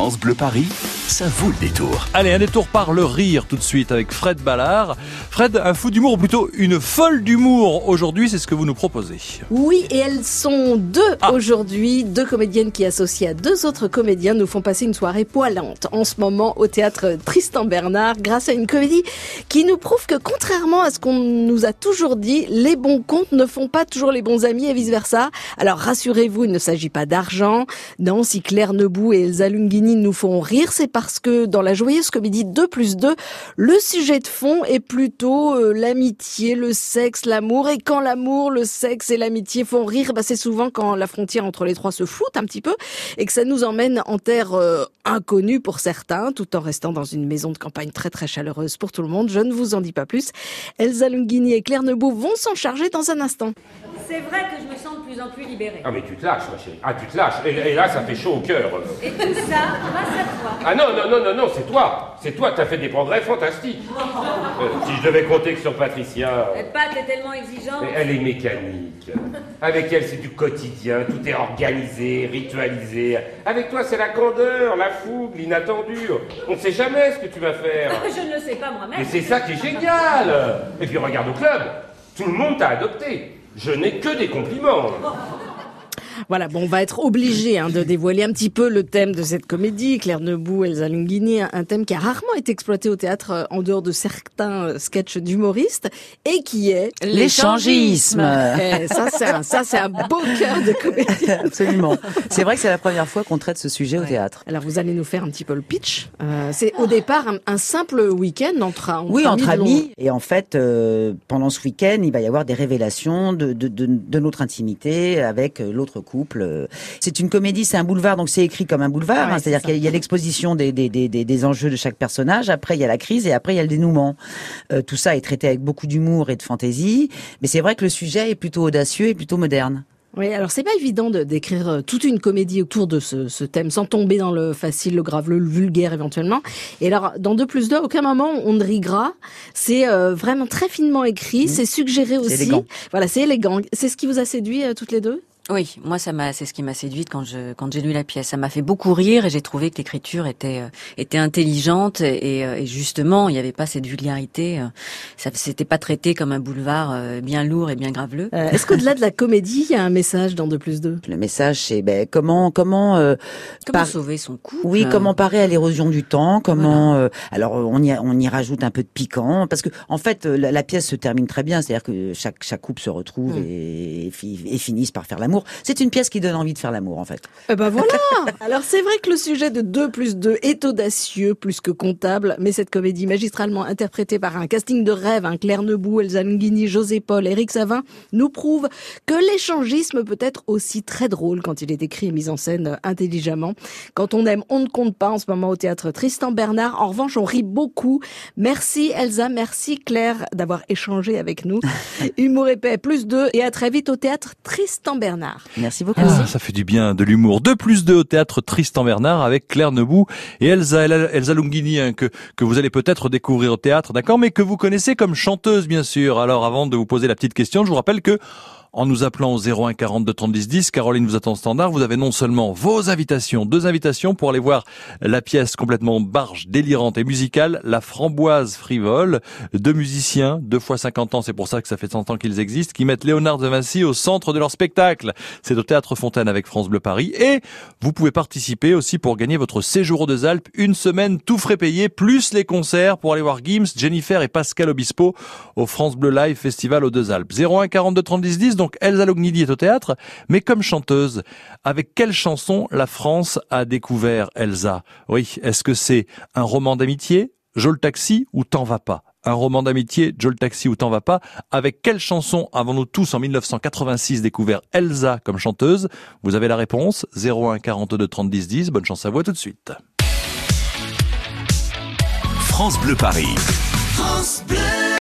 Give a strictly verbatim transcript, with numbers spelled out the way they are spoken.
France Bleu Paris, ça vaut le détour. Allez, un détour par le rire tout de suite avec Fred Ballard. Fred, un fou d'humour, ou plutôt une folle d'humour aujourd'hui, c'est ce que vous nous proposez. Oui, et elles sont deux ah. aujourd'hui, deux comédiennes qui associées à deux autres comédiens nous font passer une soirée poilante en ce moment au théâtre Tristan Bernard grâce à une comédie qui nous prouve que contrairement à ce qu'on nous a toujours dit, les bons comptes ne font pas toujours les bons amis et vice versa. Alors rassurez-vous, il ne s'agit pas d'argent. Non, si Claire Nebout et Elsa Lunghini nous font rire, c'est parce que dans la joyeuse comédie deux plus deux, le sujet de fond est plutôt euh, l'amitié, le sexe, l'amour. Et quand l'amour, le sexe et l'amitié font rire, bah c'est souvent quand la frontière entre les trois se floute un petit peu et que ça nous emmène en terre euh, inconnue pour certains, tout en restant dans une maison de campagne très très chaleureuse pour tout le monde. Je ne vous en dis pas plus. Elsa Lunghini et Claire Nebout vont s'en charger dans un instant. C'est vrai que je me sens de plus en plus libérée. Ah mais tu te lâches ma chérie, ah tu te lâches, et, et là ça fait chaud au cœur. Et tout ça grâce à toi. Ah non, non, non, non, non, c'est toi, c'est toi, t'as fait des progrès fantastiques. euh, si je devais compter que sur Patricia... Elle Pat est tellement exigeante. Elle est mécanique. Avec elle c'est du quotidien, tout est organisé, ritualisé. Avec toi c'est la candeur, la fougue, l'inattendu. On ne sait jamais ce que tu vas faire. Je ne le sais pas moi-même. Et c'est ça qui est génial. Et puis regarde au club, tout le monde t'a adopté. Je n'ai que des compliments. Voilà, bon, on va être obligé hein, de dévoiler un petit peu le thème de cette comédie. Claire Nebout, Elsa Lunghini, un thème qui a rarement été exploité au théâtre en dehors de certains sketchs d'humoristes et qui est l'échangisme. Et ça, c'est un, ça, c'est un beau cœur de comédie. Absolument. C'est vrai que c'est la première fois qu'on traite ce sujet ouais. au théâtre. Alors, vous allez nous faire un petit peu le pitch. Euh, c'est au départ un, un simple week-end entre, entre oui, amis. entre amis. Et en fait, euh, pendant ce week-end, il va y avoir des révélations de, de, de, de notre intimité avec l'autre couple. C'est une comédie, c'est un boulevard, donc c'est écrit comme un boulevard. Ouais, hein, c'est-à-dire qu'il y a l'exposition des, des, des, des, des enjeux de chaque personnage. Après, il y a la crise et après, il y a le dénouement. Euh, tout ça est traité avec beaucoup d'humour et de fantaisie. Mais c'est vrai que le sujet est plutôt audacieux et plutôt moderne. Oui, alors c'est pas évident de d'écrire toute une comédie autour de ce, ce thème sans tomber dans le facile, le grave, le vulgaire éventuellement. Et alors, dans deux plus deux, à aucun moment on ne rit gras. C'est euh, vraiment très finement écrit, mmh. c'est suggéré aussi. C'est élégant. Voilà, c'est élégant. C'est ce qui vous a séduit euh, toutes les deux ? Oui, moi ça m'a, c'est ce qui m'a séduite quand je quand j'ai lu la pièce. Ça m'a fait beaucoup rire et j'ai trouvé que l'écriture était euh, était intelligente et, et justement il n'y avait pas cette vulgarité. Ça c'était pas traité comme un boulevard euh, bien lourd et bien graveleux. Euh, est-ce qu'au-delà de la comédie, il y a un message dans deux plus deux ? Le message c'est ben comment comment euh, comment par... sauver son couple. Oui, comment parer à l'érosion du temps. Comment voilà. euh, alors on y on y rajoute un peu de piquant parce que en fait la, la pièce se termine très bien. C'est-à-dire que chaque chaque couple se retrouve mmh. et, et, et finissent par faire l'amour. C'est une pièce qui donne envie de faire l'amour, en fait. Eh ben voilà. Alors c'est vrai que le sujet de deux plus deux est audacieux, plus que comptable, mais cette comédie magistralement interprétée par un casting de rêve, un Claire Nebout, Elsa Lunghini, José Paul, Éric Savin, nous prouve que l'échangisme peut être aussi très drôle quand il est écrit et mis en scène intelligemment. Quand on aime, on ne compte pas en ce moment au théâtre Tristan Bernard. En revanche, on rit beaucoup. Merci Elsa, merci Claire d'avoir échangé avec nous. Humour épais, plus deux, et à très vite au théâtre Tristan Bernard. Merci beaucoup. Ah, ça fait du bien, de l'humour. deux plus deux au théâtre Tristan Bernard avec Claire Nebout et Elsa, Elsa Lunghini, hein, que, que vous allez peut-être découvrir au théâtre, d'accord, mais que vous connaissez comme chanteuse, bien sûr. Alors, avant de vous poser la petite question, je vous rappelle que en nous appelant au zéro un quarante-deux trente dix dix, Caroline vous attend au standard, vous avez non seulement vos invitations, deux invitations pour aller voir la pièce complètement barge, délirante et musicale, La Framboise Frivole, deux musiciens, deux fois cinquante ans, c'est pour ça que ça fait cent ans qu'ils existent, qui mettent Léonard de Vinci au centre de leur spectacle. C'est au Théâtre Fontaine avec France Bleu Paris, et vous pouvez participer aussi pour gagner votre séjour aux Deux Alpes, une semaine tout frais payé, plus les concerts pour aller voir Gims, Jennifer et Pascal Obispo au France Bleu Live Festival aux Deux Alpes. zéro un quarante-deux trente dix dix, donc Elsa Lunghini est au théâtre, mais comme chanteuse. Avec quelle chanson la France a découvert Elsa ? Oui, est-ce que c'est un roman d'amitié, Joe le taxi ou T'en vas pas ? Un roman d'amitié, Joe le taxi ou T'en vas pas ? Avec quelle chanson avons-nous tous en dix-neuf cent quatre-vingt-six découvert Elsa comme chanteuse ? Vous avez la réponse, zéro un quarante-deux trente dix dix, bonne chance à vous, à tout de suite. France Bleu Paris. France Bleu.